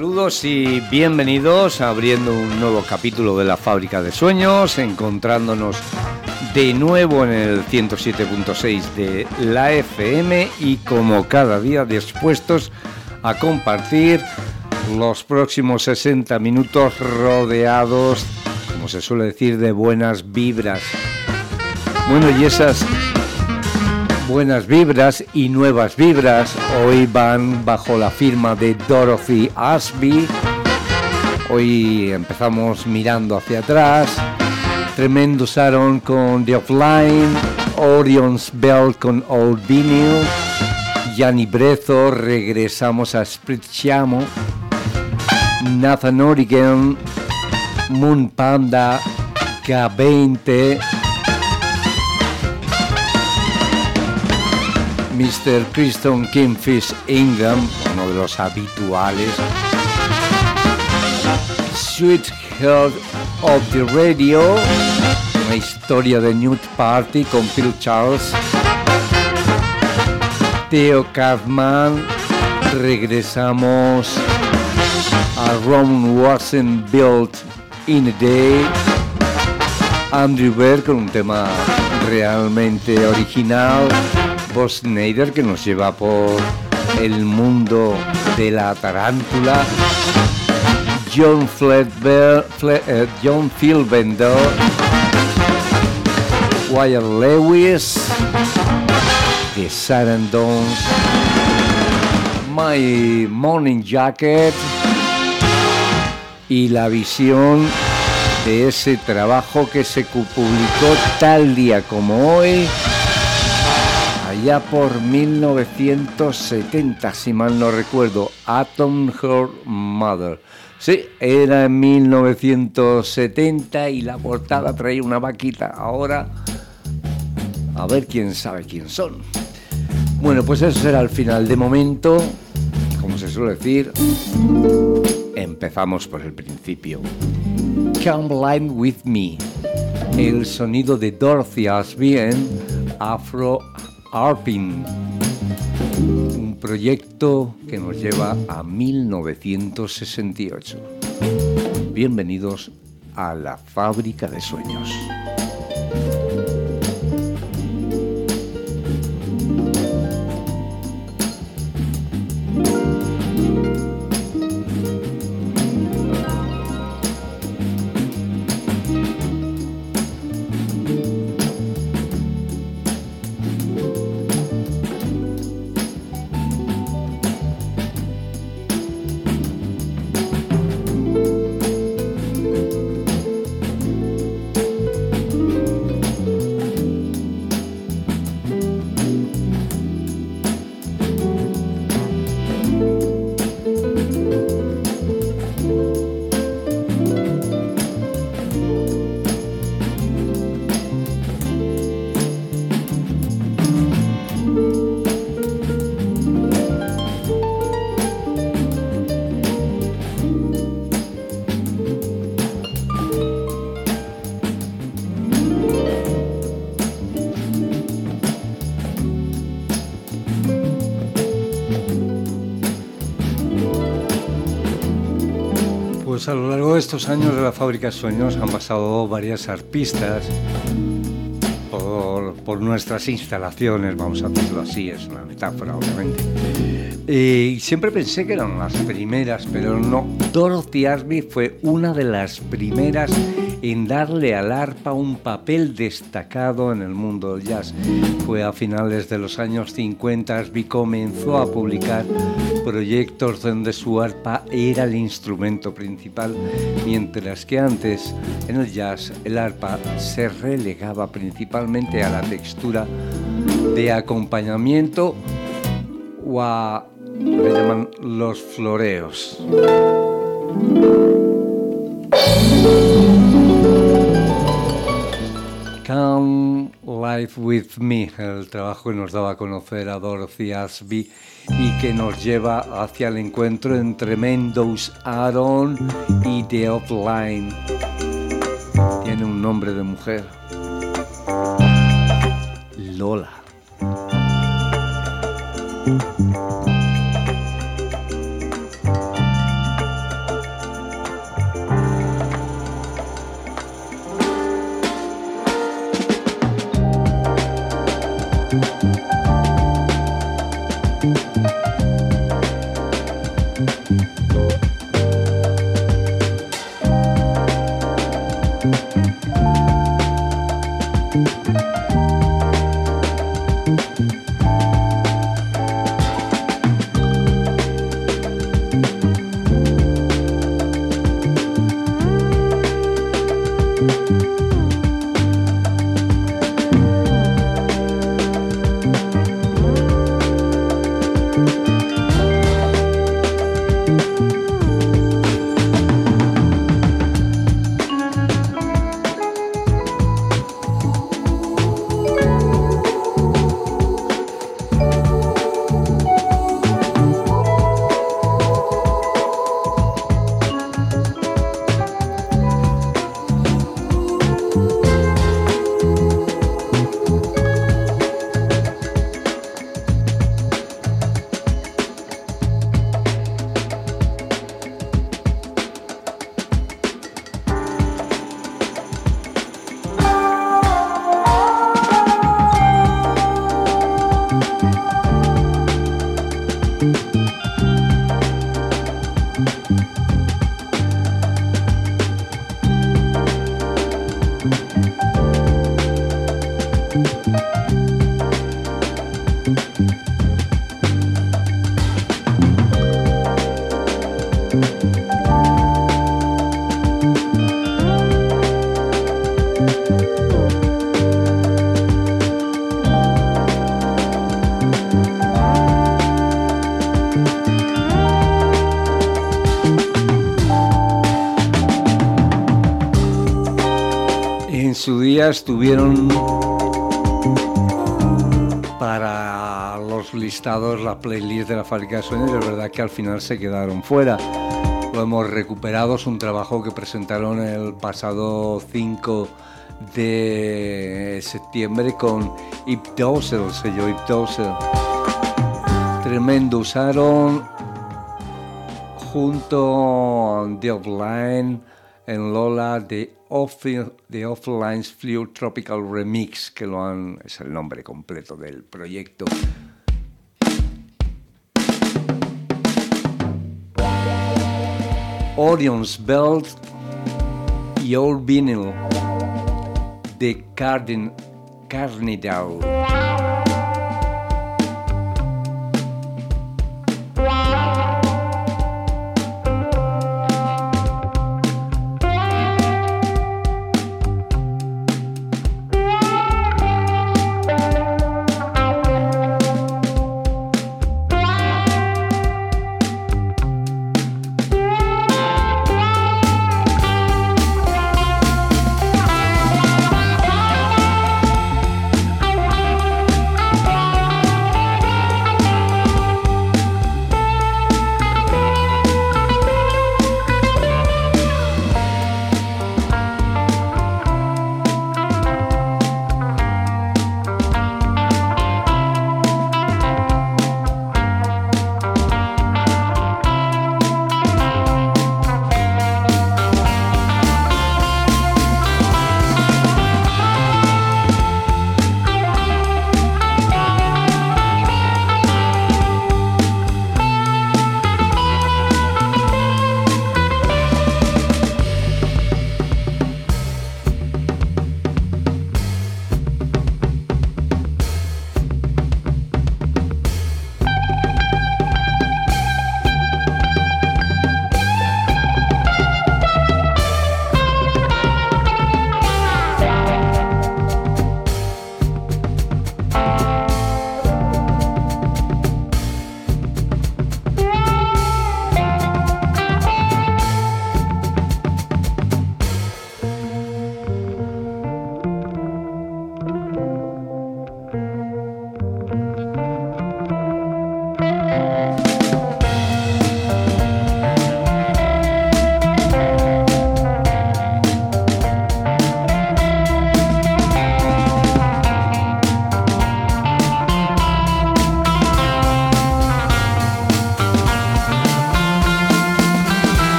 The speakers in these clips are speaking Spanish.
Saludos y bienvenidos abriendo un nuevo capítulo de La Fábrica de Sueños, encontrándonos de nuevo en el 107.6 de la FM y como cada día dispuestos a compartir los próximos 60 minutos rodeados, como se suele decir, de buenas vibras. Bueno, y esas buenas vibras y nuevas vibras hoy van bajo la firma de Dorothy Ashby. Hoy empezamos mirando hacia atrás. Tremendous Aaron con The Offline, Orion's Bell con Old Vinyl, Gianni Brezzo, regresamos a Spritciamo, Nathan Origen, Moon Panda, K20, Mr. Kristen Kingfish Ingram, uno de los habituales, Sweet Heart of the Radio, una historia de Nude Party con Phil Charles, Theo Kaufman, regresamos a Rome Wasn't Built in a Day, Andrew Bird con un tema realmente original, Bob Schneider que nos lleva por el mundo de la tarántula, John Philbender, Wyatt Lewis, The Sarandons, My Morning Jacket y la visión de ese trabajo que se publicó tal día como hoy, allá por 1970, si mal no recuerdo, Atom Heart Mother. Sí, era en 1970 y la portada traía una vaquita. Ahora, a ver quién sabe quién son. Bueno, pues eso será el final. De momento, como se suele decir, empezamos por el principio. Come Line With Me, el sonido de Dorothy Ashby en Afro Arpin, un proyecto que nos lleva a 1968. Bienvenidos a La Fábrica de Sueños. Pues a lo largo de estos años de La Fábrica de Sueños han pasado varias arpistas por nuestras instalaciones, vamos a decirlo así, es una metáfora obviamente. Y siempre pensé que eran las primeras, pero no. Dorothy Ashby fue una de las primeras en darle al arpa un papel destacado en el mundo del jazz. Fue a finales de los años 50, Ashby comenzó a publicar proyectos donde su arpa era el instrumento principal, mientras que antes en el jazz el arpa se relegaba principalmente a la textura de acompañamiento o a, le llaman los floreos. Come Live With Me, el trabajo que nos daba a conocer a Dorothy Ashby y que nos lleva hacia el encuentro entre Tremendous Aaron y The Offline. Tiene un nombre de mujer, Lola. En su día estuvieron para los listados, las playlists de la Fábrica de Sueños, y es verdad que al final se quedaron fuera. Lo hemos recuperado, es un trabajo que presentaron el pasado 5 de septiembre con Ipdosel, el sello Ipdosel. Tremendo, usaron junto a The Offline en Lola The Offline's Flew Tropical Remix, que es el nombre completo del proyecto. Orion's Belt y Old Vinyl de Carnidal.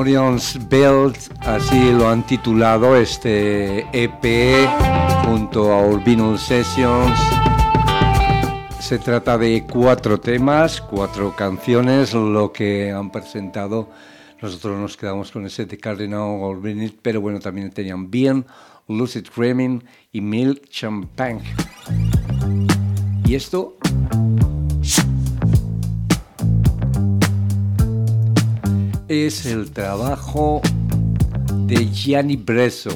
Orion's Belt, así lo han titulado este EP junto a Urbinal Sessions. Se trata de 4 temas, 4 canciones, lo que han presentado. Nosotros nos quedamos con ese de Cardinal Urbinal, pero bueno, también tenían Bien, Lucid Dreaming y Milk Champagne. Y esto es el trabajo de Gianni Bresso.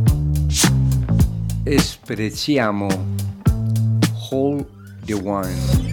Sprezziamo Hold the Wine.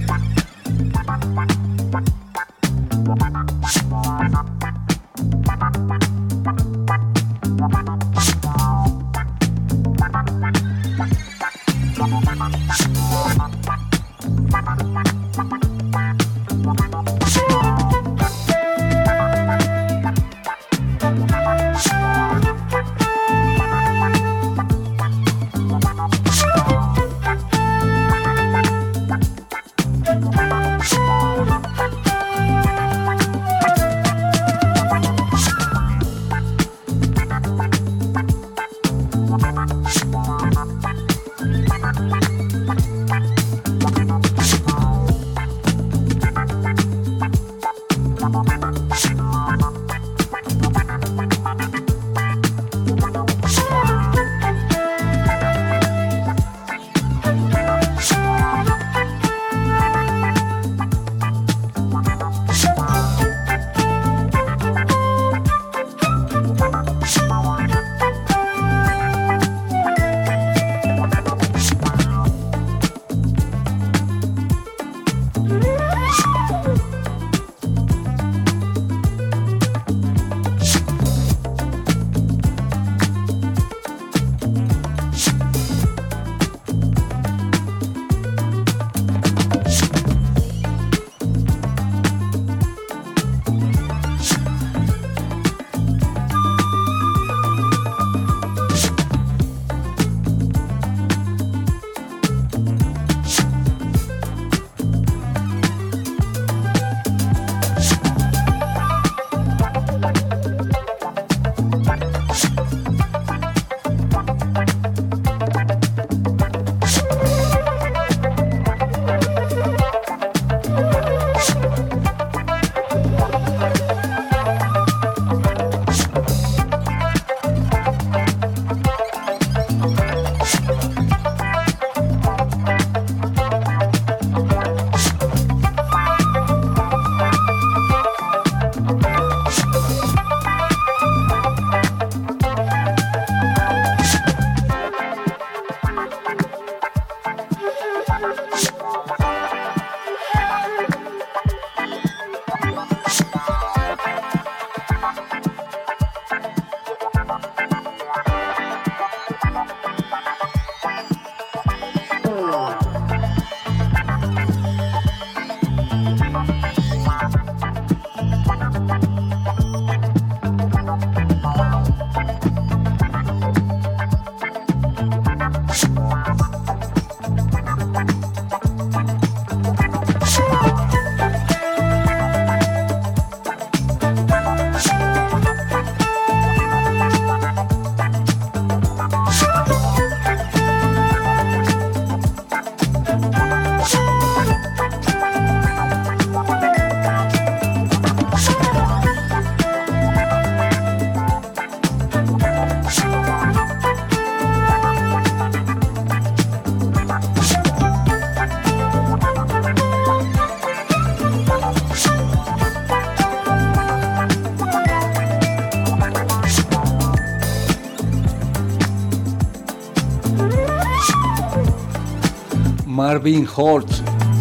Marvin Holtz,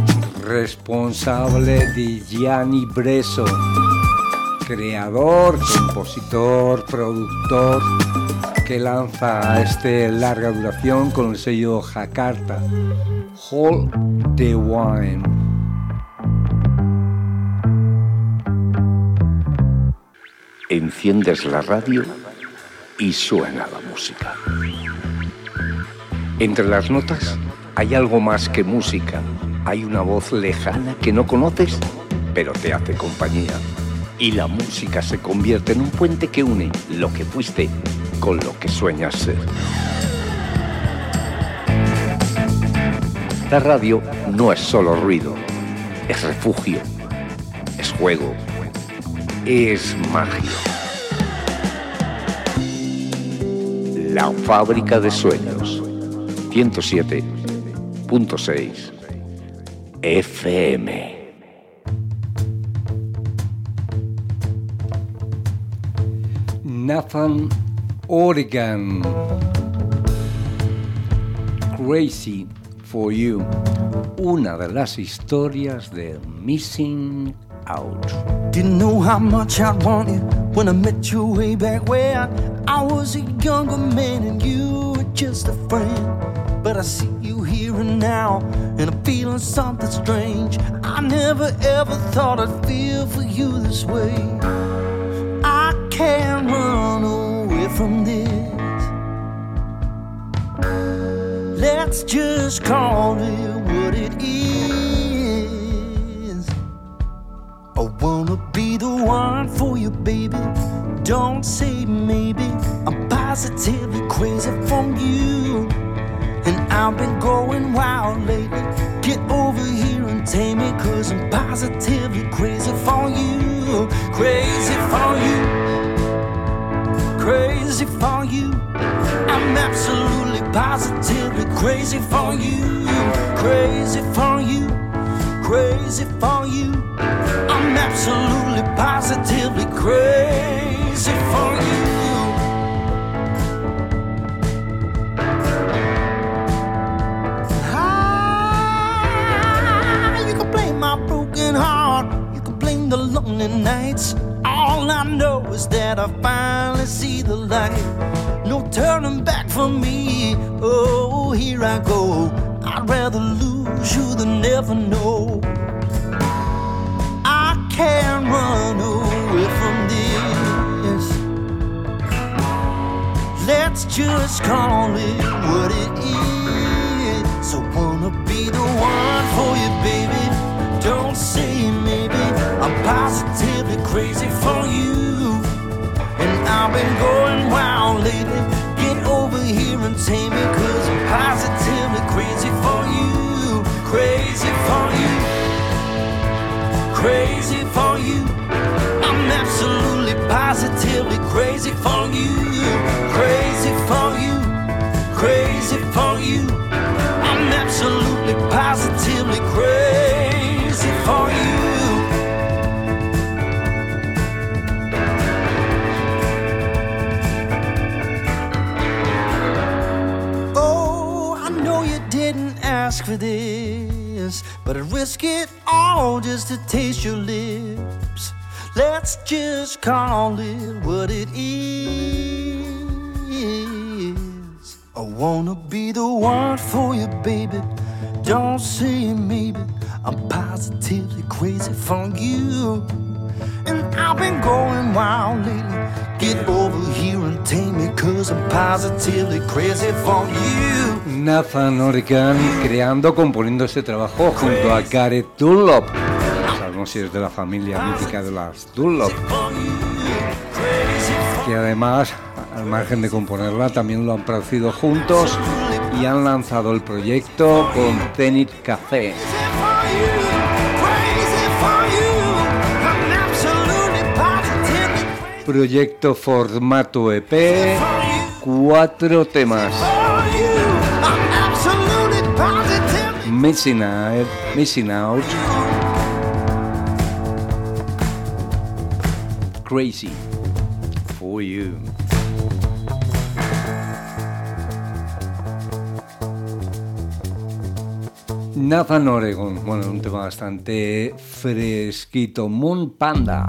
responsable de Gianni Bresso, creador, compositor, productor, que lanza este larga duración con el sello Jakarta, Hold the Wine. Enciendes la radio y suena la música. Entre las notas hay algo más que música. Hay una voz lejana que no conoces, pero te hace compañía. y la música se convierte en un puente que une lo que fuiste con lo que sueñas ser. La radio no es solo ruido, es refugio, es juego, es magia. La Fábrica de Sueños, 107.6 FM. Nathan Oregon, Crazy for You, una de las historias de Missing Out. Didn't know how much I'd want you when I met you way back when I was a younger man and you were just a friend. But I see you here and now, and I'm feeling something strange. I never ever thought I'd feel for you this way. I can't run away from this. Let's just call it what it is. I wanna be the one for you, baby. Don't say maybe. I'm positively crazy for you. And I've been going wild lately. Get over here and tame me, 'cause I'm positively crazy for you. Crazy for you. Crazy for you. I'm absolutely positively crazy for you. Crazy for you. Crazy for you. I'm absolutely positively crazy for you. Heart, you can blame the lonely nights. All I know is that I finally see the light. No turning back for me. Oh, here I go. I'd rather lose you than never know. I can't run away from this. Let's just call it what it is. So wanna be the one for you, baby. Don't say maybe. I'm positively crazy for you. And I've been going wild lately. Get over here and tame me, 'cause I'm positively crazy for you. Crazy for you. Crazy for you. I'm absolutely positively crazy for you. Crazy for you. Crazy for you. I'm absolutely positively crazy for you. Oh, I know you didn't ask for this, but I'd risk it all just to taste your lips. Let's just call it what it is. I wanna be the one for you, baby. Don't say maybe. I'm positively crazy for you. And I've been going wild lately. Get over here and tame me, 'cause I'm positively crazy for you. Nathan Oregon componiendo este trabajo junto a Gareth Dunlop. Sabemos si es de la familia mítica de las Dunlop. Que además, al margen de componerla, también lo han producido juntos y han lanzado el proyecto con Zenith Café. Proyecto formato EP, 4 temas. Missing Out, Crazy for You. Nathan Oregon, bueno, un tema bastante fresquito. Moon Panda,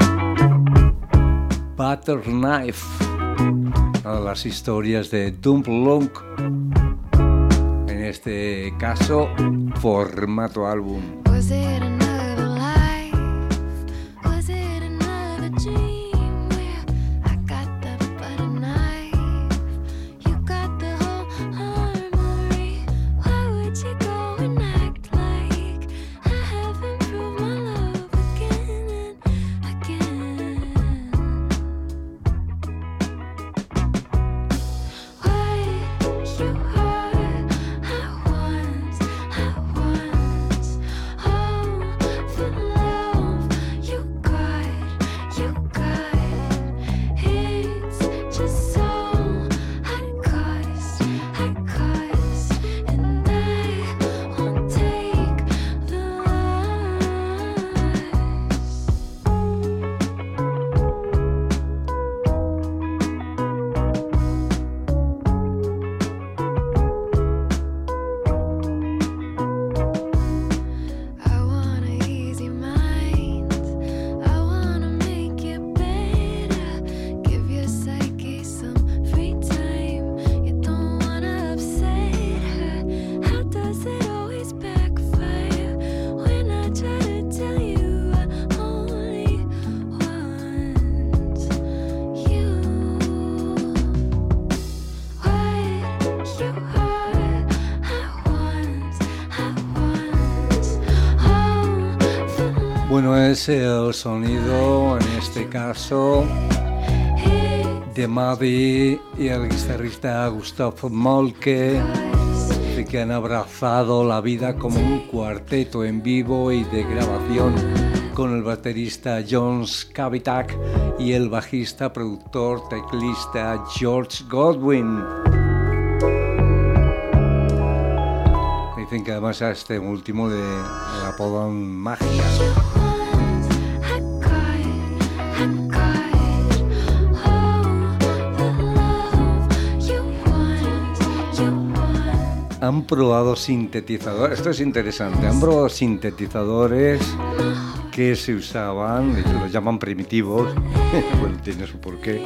Butter Knife, una de las historias de Dump Lunk, en este caso formato álbum. Again. Bueno, es el sonido, en este caso, de Maddie y el guitarrista Gustav Molke, que han abrazado la vida como un cuarteto en vivo y de grabación con el baterista John Skavitak y el bajista, productor, teclista George Godwin. Dicen que además a este último le apodan Magia. Han probado sintetizadores, esto es interesante, han probado sintetizadores que se usaban, de hecho los llaman primitivos, bueno, tiene su porqué,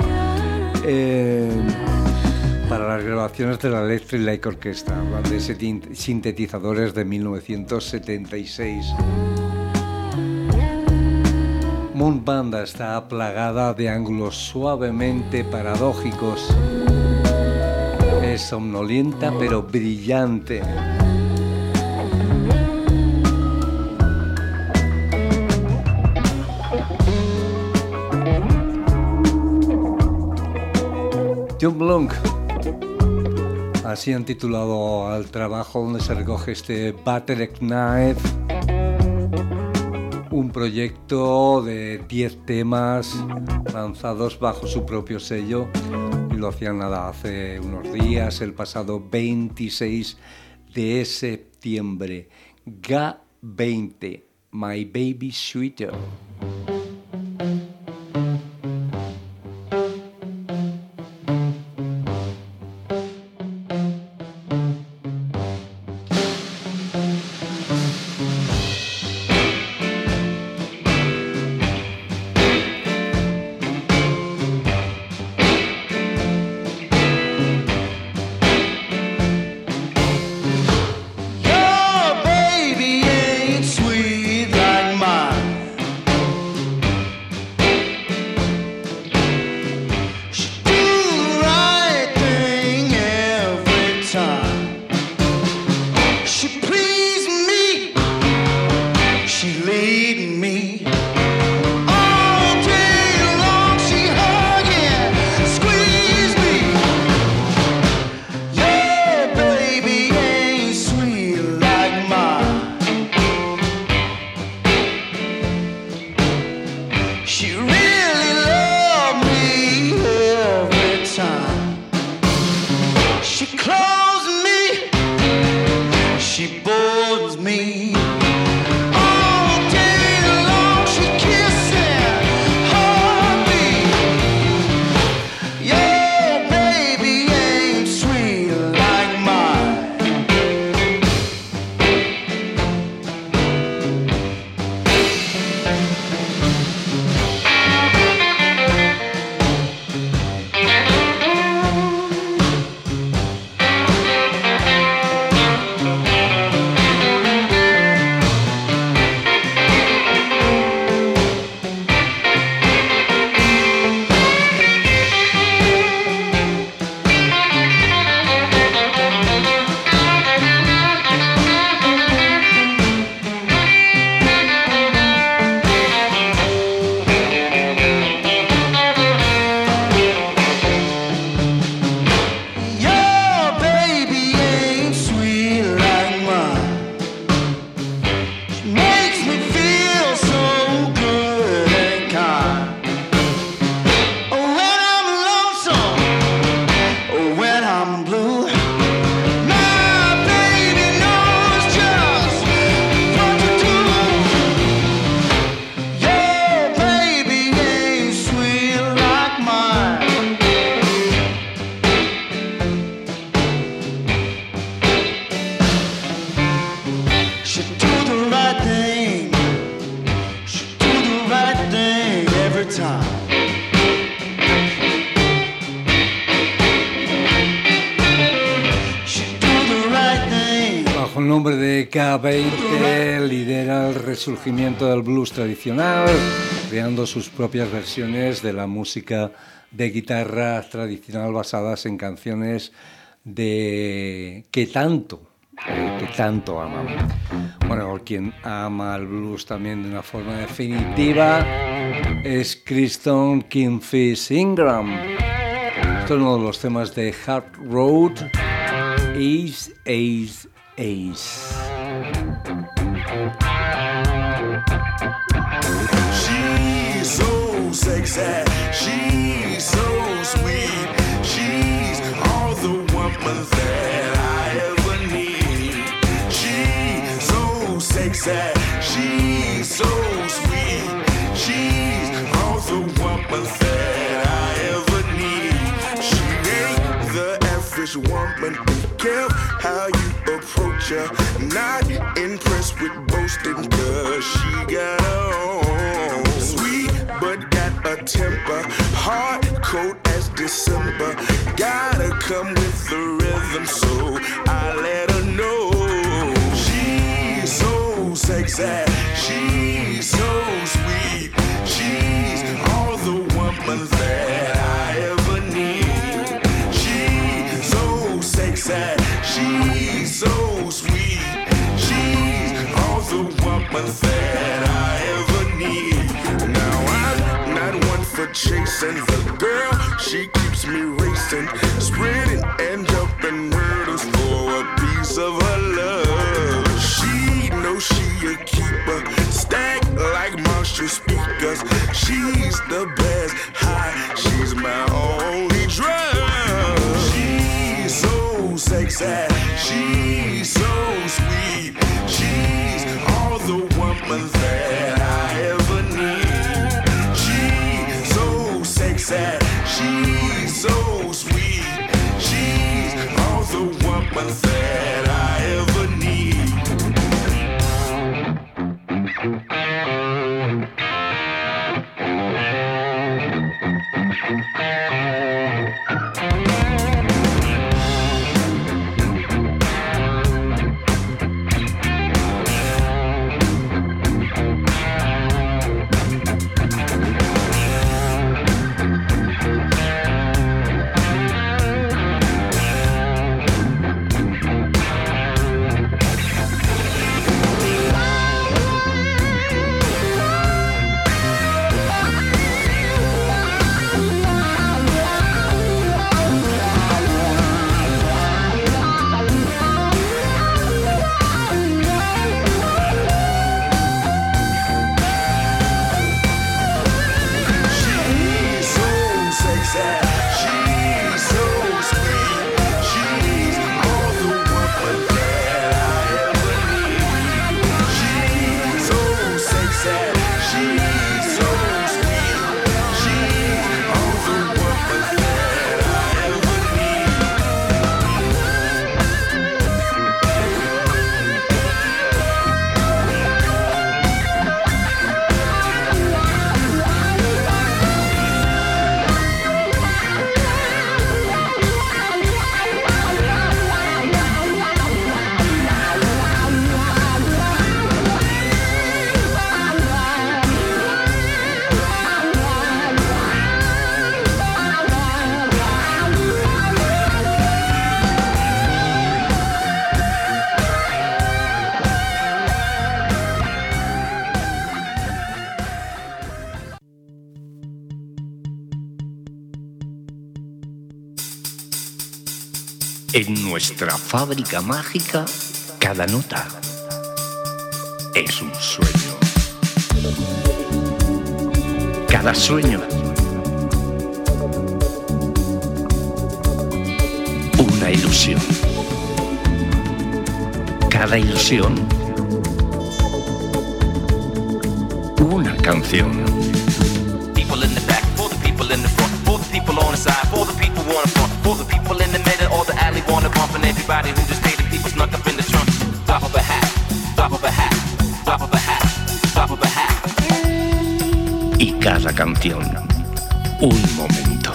para las grabaciones de la Electric Light Orchestra, de sintetizadores de 1976. Moon Banda está plagada de ángulos suavemente paradójicos. Es somnolienta pero brillante. John Blanc, así han titulado al trabajo donde se recoge este Battered Knife, un proyecto de 10 temas lanzados bajo su propio sello. Lo hacían hace unos días, el pasado 26 de septiembre. Ga-20, My Baby Sweeter. Bajo el nombre de Ga-20 lidera el resurgimiento del blues tradicional, creando sus propias versiones de la música de guitarra tradicional basadas en canciones que tanto que tanto aman. Bueno, quien ama el blues también de una forma definitiva es Kristen Kingfish Ingram. Esto es uno de los temas de Hard Road, Ace, Ace, Ace. She's so sexy, she's so sweet, she's all the woman that I ever need. She's so sexy, she's so sweet, she's all the woman that I ever need. She ain't the average woman, care how you approach her, not impressed with boasting cause she got her own. Sweet but got a temper, hard cold as December, gotta come with the rhythm so I let her know. She's so sexy, she's so sweet, she's all the woman that I ever need. She's so sexy, she's so sweet, she's all the woman that I ever need. Now I'm not one for chasing the girl, she keeps me racing, spreading and jumping hurdles for a piece of her love. She knows she a keeper, stacked like Marshall speakers. She's the best high, she's my only drug. She's so sexy, she's so sweet, she's all the woman that I ever need. She's so sexy, she's so sweet, she's all the woman that I ever need. En nuestra fábrica mágica, cada nota es un sueño. Cada sueño, una ilusión. Cada ilusión, una canción. People in the back, for the people in the front, for the people on the side, for the people wanna front, for the people in the middle or the alley wanna bump, and everybody who just hated people snuck up in the trunk. Drop of a hat, drop of a hat, drop of a hat, drop of a hat. Y cada canción, un momento.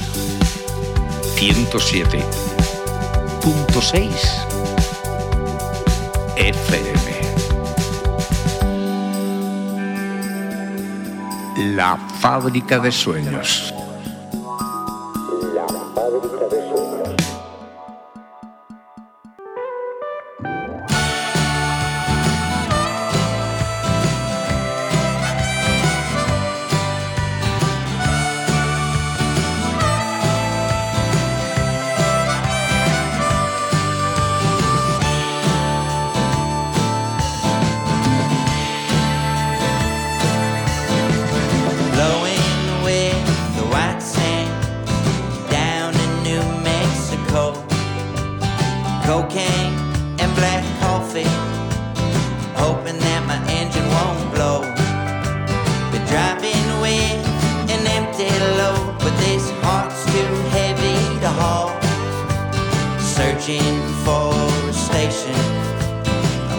107.6 FM. La fábrica de sueños. La fábrica de sueños.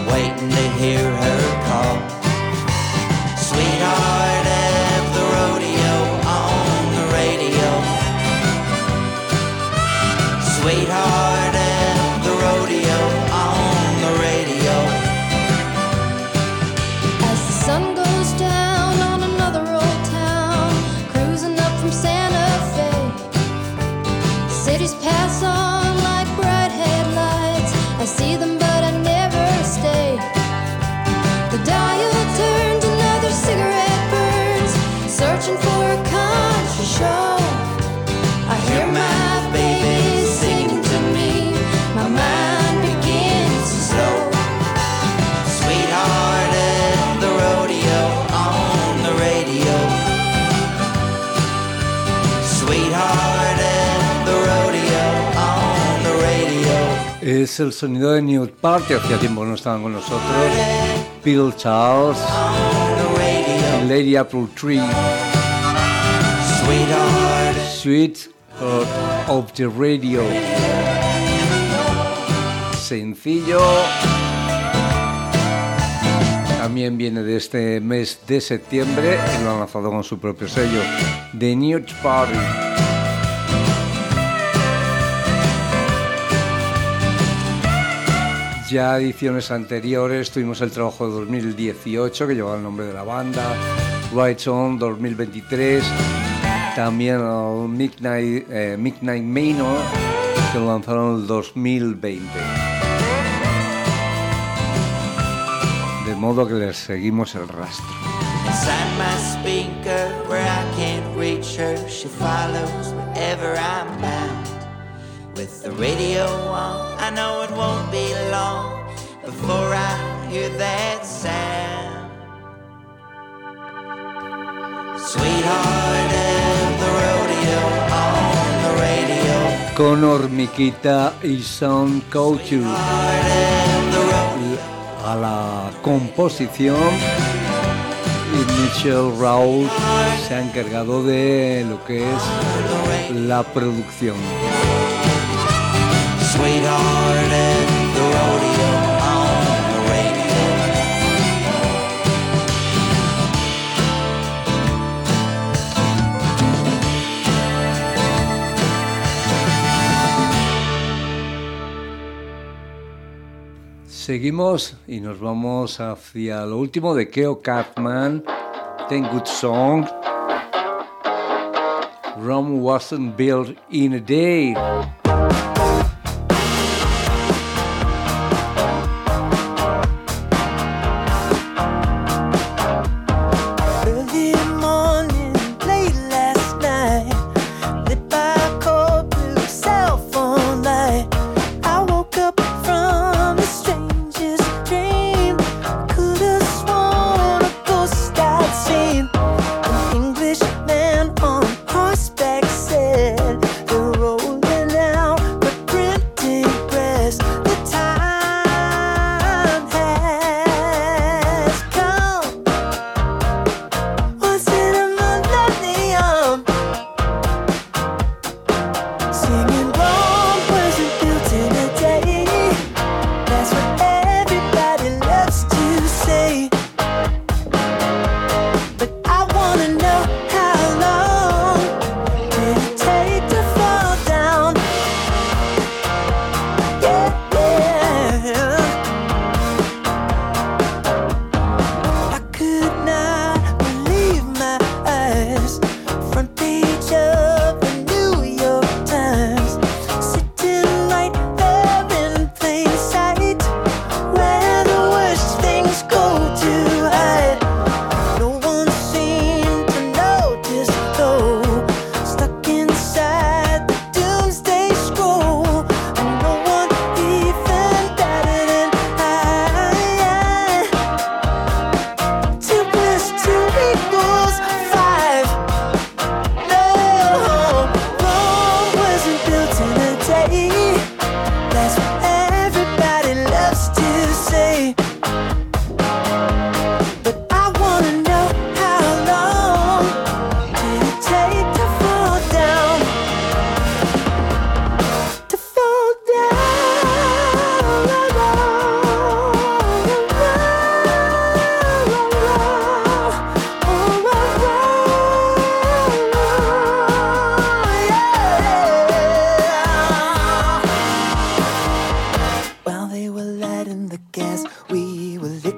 waiting to hear her call. Sweetheart of the rodeo on the radio. Sweetheart of the rodeo on the radio. As the sun goes down on another old town, cruising up from Santa Fe, cities pass on like bright headlights. I see them but I never stay. The dial turns, another cigarette burns, searching for a country show. I hear my baby singing to me, my mind begins to slow. Sweetheart at the rodeo on the radio. Sweetheart at the rodeo on the radio. Es el sonido de Newt Party, hacía tiempo que no estaban con nosotros. Bill Charles, Lady Apple Tree, Sweetheart of the Radio. Sencillo. También viene de este mes de septiembre y lo han lanzado con su propio sello, The Newt Party. Ya ediciones anteriores tuvimos el trabajo de 2018 que llevaba el nombre de la banda, Right On 2023, también el Midnight Manor que lo lanzaron en el 2020. De modo que les seguimos el rastro. Inside my speaker where I can't reach her, she follows wherever I'm bound. With the radio on, I know it won't be long before I hear that sound. Sweetheart of the rodeo on the radio. Conor Mikita y Sean Couture a la composición y Michelle Rouse se ha encargado de lo que es la producción. Sweetheart at the rodeo on the radio. Seguimos y nos vamos hacia lo último de Keo Catman, Ten Good Song. Rome wasn't built in a day. Englishman on horseback said, "The rolling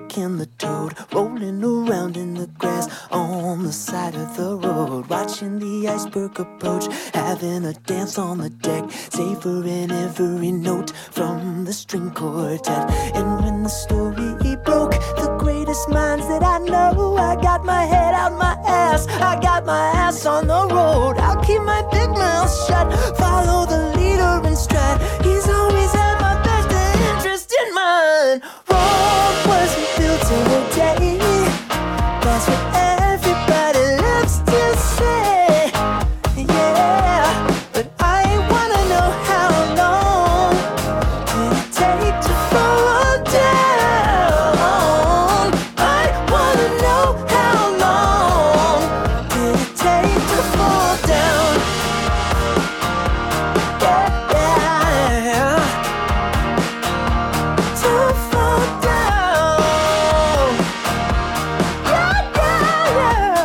Jack and the Toad rolling around in the grass on the side of the road, watching the iceberg approach, having a dance on the deck, savoring every note from the string quartet. And when the story broke, the greatest minds that I know, I got my head out my ass, I got my ass on the road. I'll keep my big mouth shut, follow the leader in stride. He's always had my best interest in mind. Rome wasn't built in a day, that's what everybody loves to say. Yeah, but I wanna know how long did it take to fall down. I wanna know how long did it take to fall down. Yeah, to fall down. Yeah, yeah.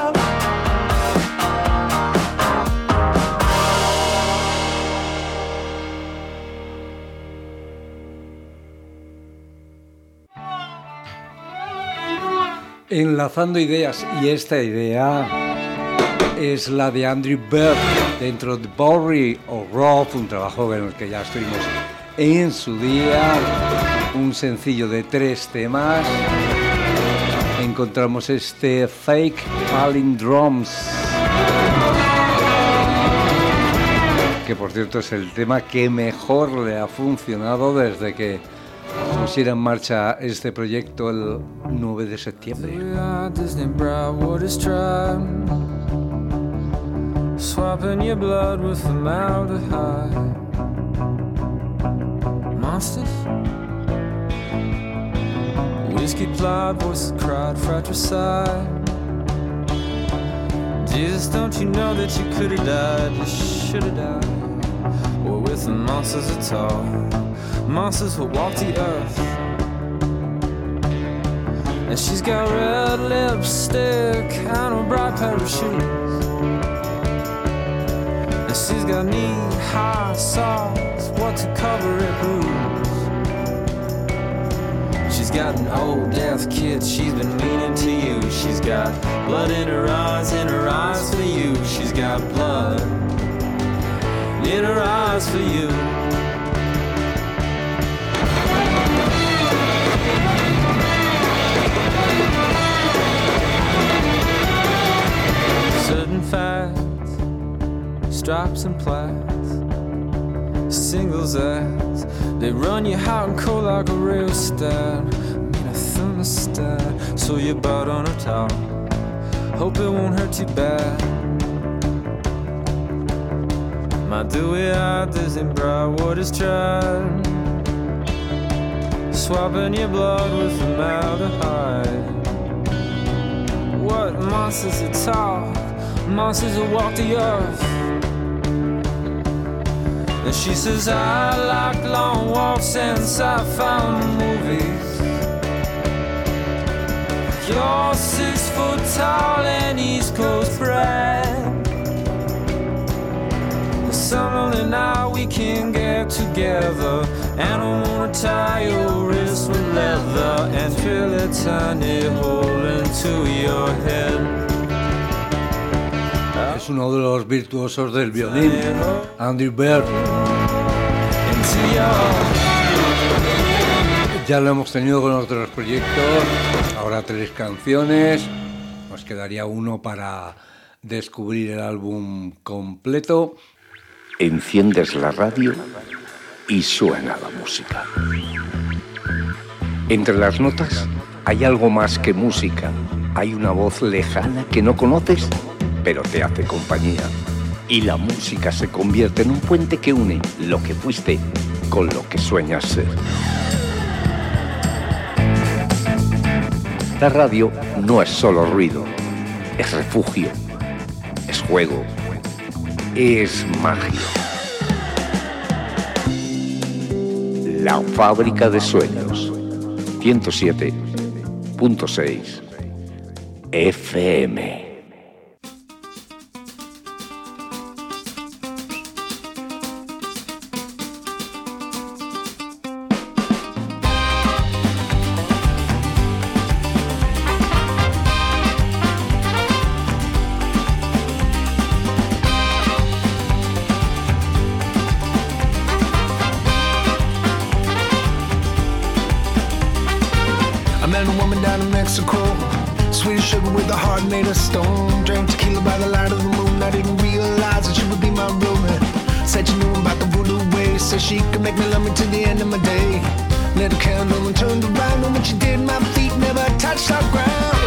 Enlazando ideas, y esta idea es la de Andrew Bird dentro de Bowery o Roth, un trabajo en el que ya estuvimos en su día, un sencillo de 3 temas. Encontramos este Fake Palindromes, que por cierto es el tema que mejor le ha funcionado desde que pusiera en marcha este proyecto el 9 de septiembre. Disney Broward is tried, swapping your blood with formaldehyde. Monsters, whiskey plied, voices cried, fratricide. Jesus, don't you know that you could have died? You should have died. Or with the monsters at all. Monsters will walk the earth. And she's got red lipstick and a bright pair of shoes. And she's got knee-high socks, what to cover it blues. She's got an old death kid, she's been meaning to you. She's got blood in her eyes for you. She's got blood in her eyes for you. Certain facts, stripes and plaids, singles ads, they run you hot and cold like a rheostat. Need a thermostat, so you bite on her top. Hope it won't hurt too bad. My dewy-eyed Disney Broward is tried, swapping your blood with formaldehyde. What monsters that talk, monsters that walk the earth. And she says I like long walks and sci-fi movies. You're 6 foot tall and East Coast bred. Summer night we can get together, and I wanna tie your wrist with leather and drill a tiny hole into your head. Es uno de los virtuosos del violín, Andrew Bird. Ya lo hemos tenido con otros proyectos, ahora 3 canciones, nos quedaría uno para descubrir el álbum completo. Enciendes la radio y suena la música. Entre las notas hay algo más que música. Hay una voz lejana que no conoces, pero te hace compañía. Y la música se convierte en un puente que une lo que fuiste con lo que sueñas ser. La radio no es solo ruido, es refugio, es juego, es magia. La Fábrica de Sueños, 107.6 FM. I met a woman down in Mexico. Sweet sugar with a heart made of stone. Drank tequila by the light of the moon. I didn't realize that she would be my roommate. Said she knew about the voodoo way. Said she could make me love me till the end of my day. Lit a candle and turned around, and when she did, my feet never touched the ground.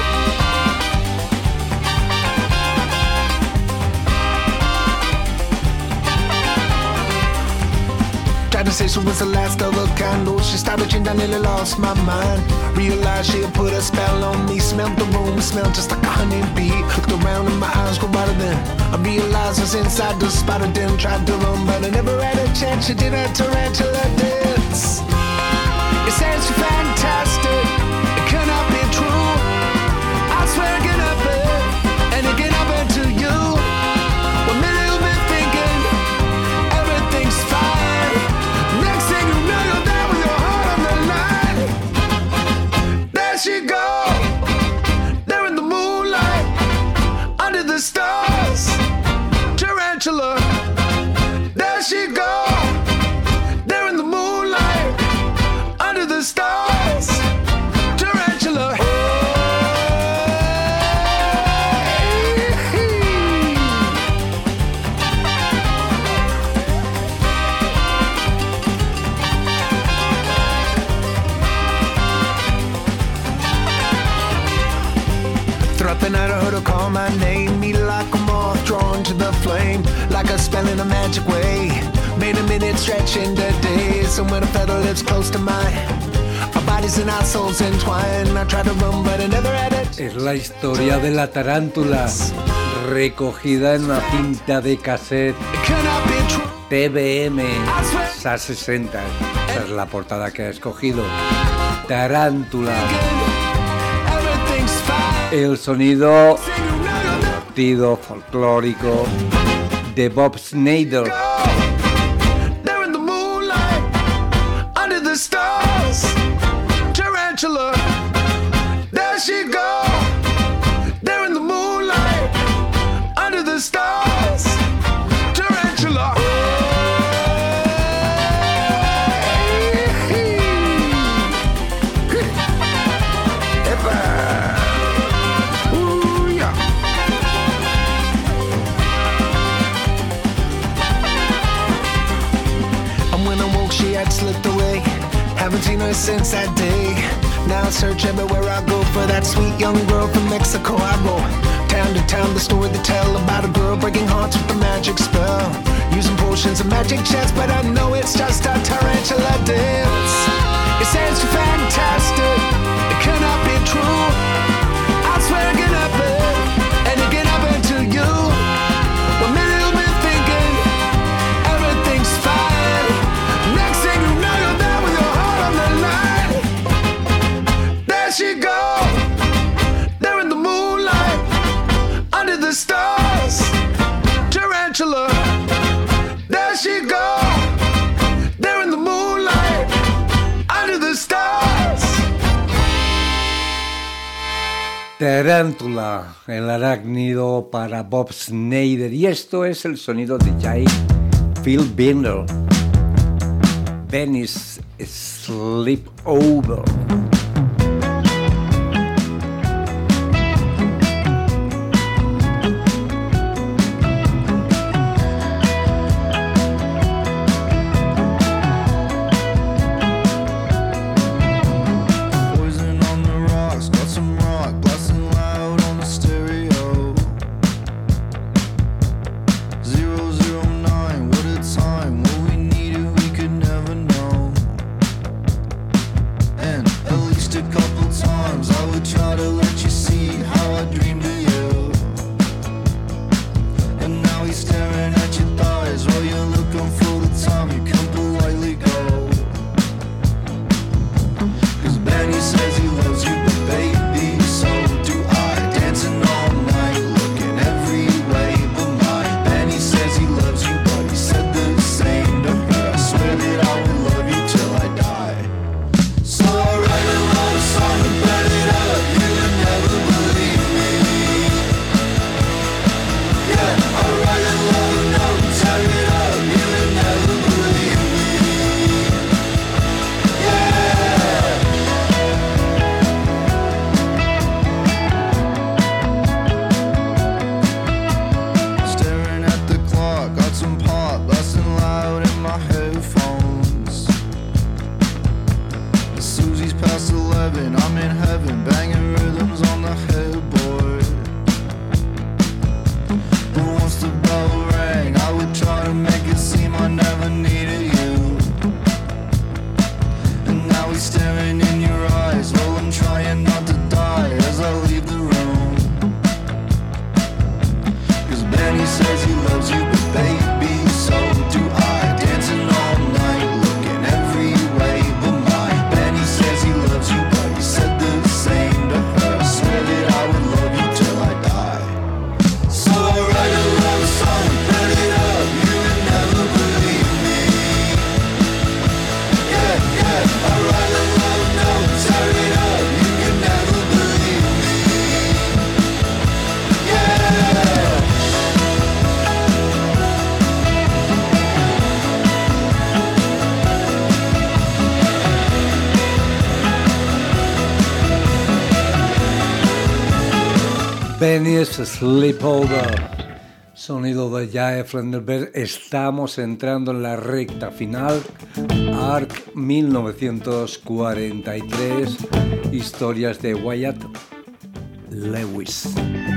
Tried to say she was the last of her kind. Oh, she started and I nearly lost my mind. Realized she had put a spell on me. Smelled the room, smelled just like a honeybee. Looked around and my eyes grew wider then. I realized I was inside the spider den. Tried to run, but I never had a chance. She did a tarantula dance. It sounds so fantastic. It cannot be true. I swear it can happen, and it can happen to you. One minute you've been thinking everything's fine. Next thing you know, you're there with your heart on the line. There she goes, there in the moonlight, under the stars. Tarantula. There she goes, there in the moonlight, under the stars. Tarantula. Throughout the night I heard her call my name. Me like a moth drawn to the flame, like a spell in a magic way. Made a minute stretch into days, and when I felt her lips close to mine, our bodies and our souls entwined. I tried to run but I never had it. Es la historia de la tarántula, recogida en una cinta de cassette It cannot be true. TVM SA60. Esa es la portada que ha escogido. Tarántula. Everything's fine. El sonido divertido, folclórico de Bob Schneider. There in the moonlight, under the stars. Tarantula. There she goes. There in the moonlight, under the stars. Tarantula. Ooh, yeah. And when I woke, she had slipped away. Haven't seen her since that day. Now I search everywhere I go for that sweet young girl from Mexico. I go town to town, the story they tell about a girl breaking hearts with a magic spell, using potions and magic chants, but I know it's just a tarantula dance. It sounds too fantastic. It cannot be true. I swear it can happen, and it can happen to you. One minute you've been thinking everything's fine. Next thing you know, you're there with your heart on the line. There she goes, there in the moonlight, under the stars. Tarantula. There she goes, there in the moonlight, under the stars. Tarántula, el arácnido para Bob Schneider. Y esto es el sonido de Jay Phil Binder. Venice Sleepover. Poison on the rocks, got some rock, blasting loud on the stereo. 009, what a time, what we needed we could never know. And at least Venice Sleepover, sonido de Jae Frendenberg. Estamos entrando en la recta final. Ark 1943, historias de Wyatt Lewis.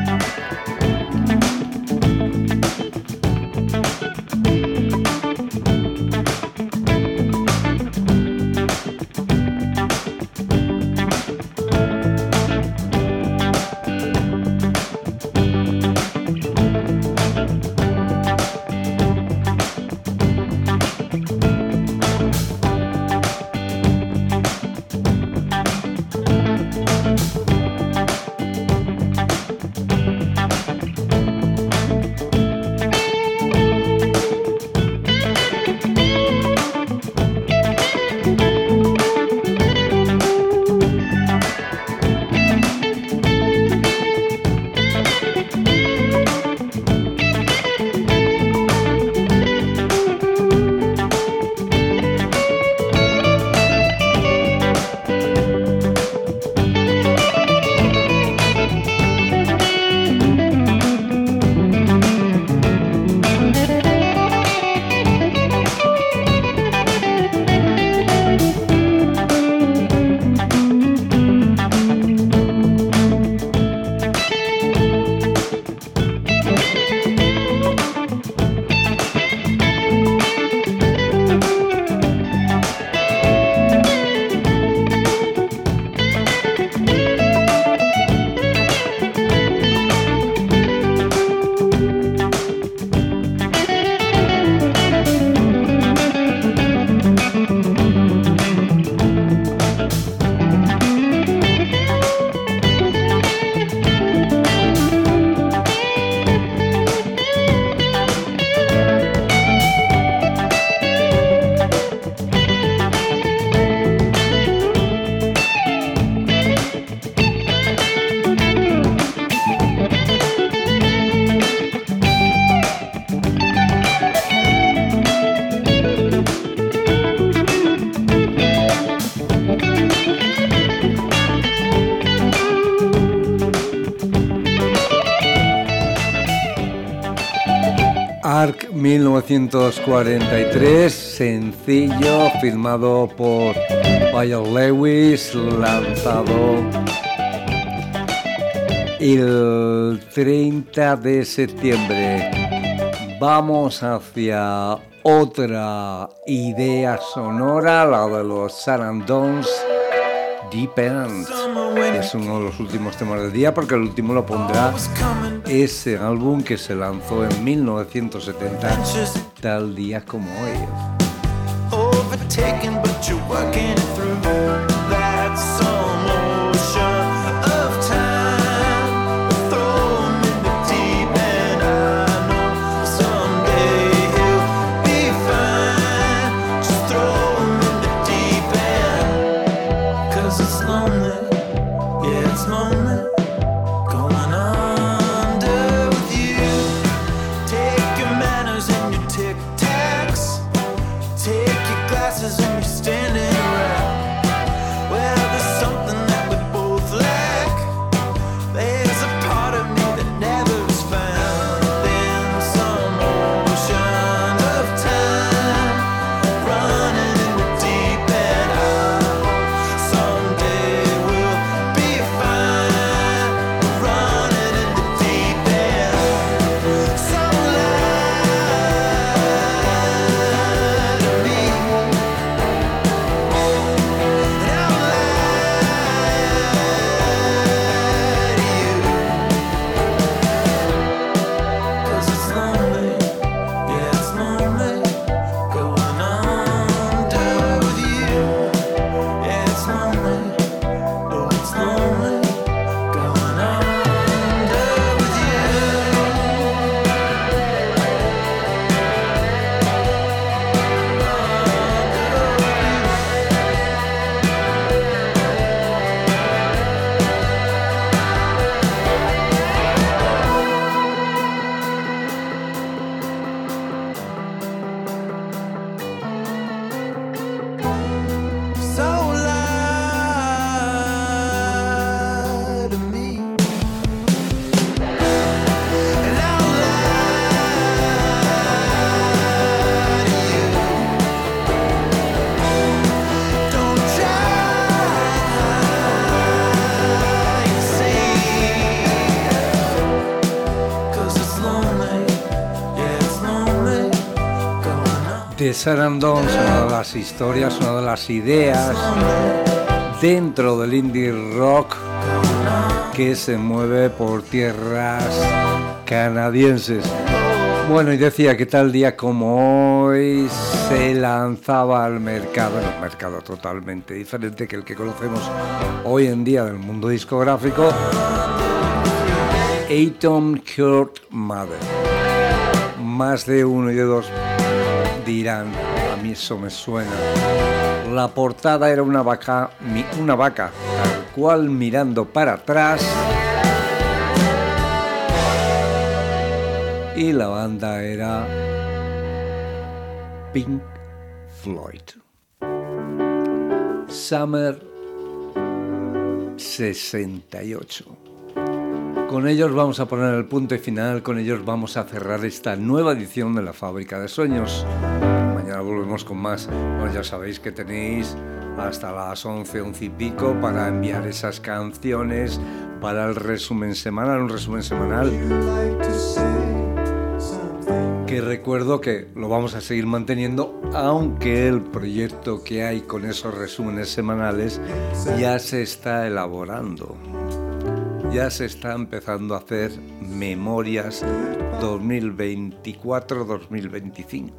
Ark 1943, sencillo firmado por Wyatt Lewis, lanzado el 30 de septiembre. Vamos hacia otra idea sonora, la de los Sarandons, Deep End. Es uno de los últimos temas del día porque el último lo pondrá ese álbum que se lanzó en 1970, tal día como hoy. Overtaken, but you're working it through. That's some ocean of time. Throw him in the deep end. I know someday he'll be fine. Just throw him in the deep end. 'Cause it's lonely, yeah, it's lonely. Going under with you. Take your manners and your tic-tacs. Take your glasses and you're standing around. Well, there's something that we both lack. There's a part of me that never was found. In some ocean of time, running in the deep end. I hope someday we'll be fine. The Sharon Dons, una de las historias, una de las ideas dentro del indie rock que se mueve por tierras canadienses. Bueno, y decía que tal día como hoy se lanzaba al mercado, en un mercado totalmente diferente que el que conocemos hoy en día del mundo discográfico, Atom Heart Mother. Más de uno y de dos dirán, a mí eso me suena. La portada era una vaca tal cual mirando para atrás. Y la banda era Pink Floyd. Summer 68. Con ellos vamos a poner el punto y final, con ellos vamos a cerrar esta nueva edición de La Fábrica de Sueños. Mañana volvemos con más. Bueno, ya sabéis que tenéis hasta las 11 y pico para enviar esas canciones para el resumen semanal, un resumen semanal que recuerdo que lo vamos a seguir manteniendo, aunque el proyecto que hay con esos resúmenes semanales ya se está elaborando. Ya se está empezando a hacer memorias 2024-2025.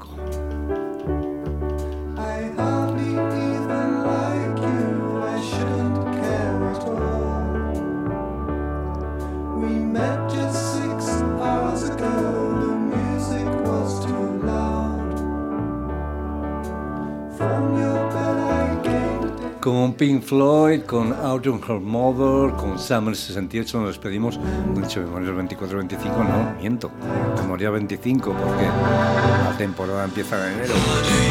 Con Pink Floyd, con Autumn Heart Mother, con Summer 68 nos despedimos. No he dicho Memorias 24-25, no, miento. Memoria 25 porque la temporada empieza en enero.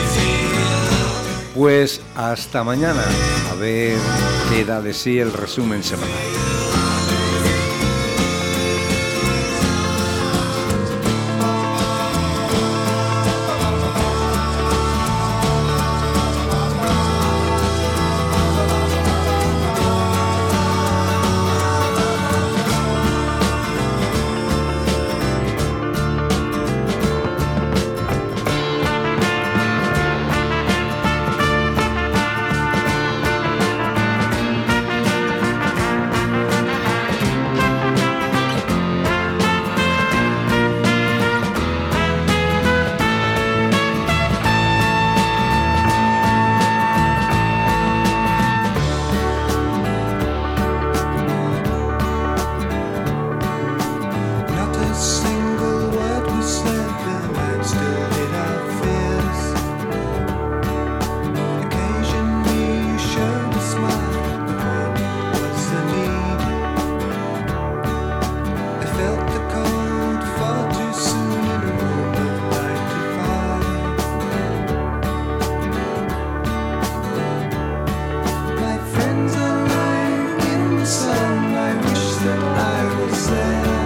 Pues hasta mañana, a ver qué da de sí el resumen semanal. I wish that I was there.